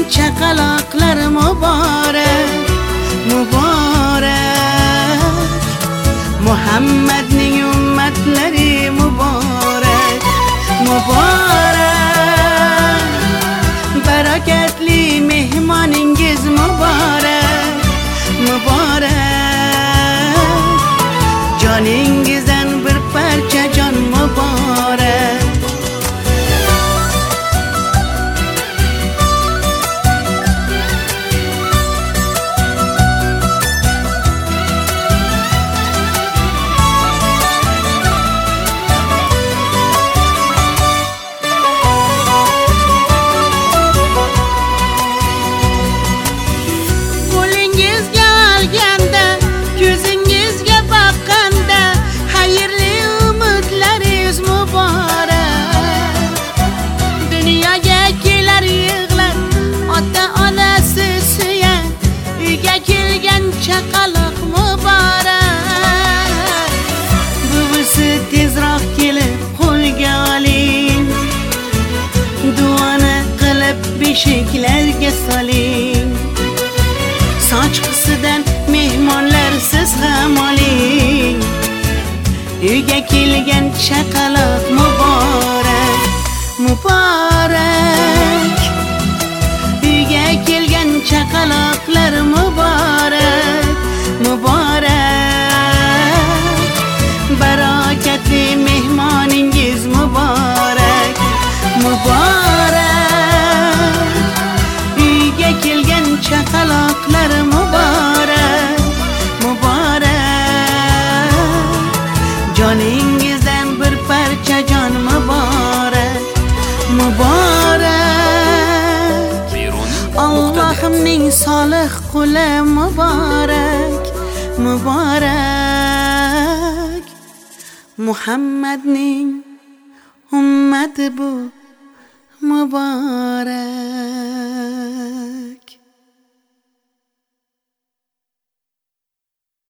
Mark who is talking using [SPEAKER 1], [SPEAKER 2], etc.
[SPEAKER 1] chaqaloqlar muborak, muborak. Muhammadning ummatlari muborak, muborak. Barakatli mehmoningiz muborak, muborak. Joningizdan bir parcha jon muborak. Chaqaloq muborak. Buvisi tezroq kelib qo'lga oling, duoni qilib beshiklarga soling. Sochqisidan mehmonlar siz ham oling. Uyga kelgan chaqaloq muborak, muborak. Uyga kelgan chaqaloqlar muborak, muborak. Barakatli mehmoningiz muborak, muborak. Uyga kelgan chaqaloqlar muborak, muborak. Joningizdan bir parcha jon muborak, muborak. Allohimning solih quli muborak, muborak. Muhammadning ummati bu muborak.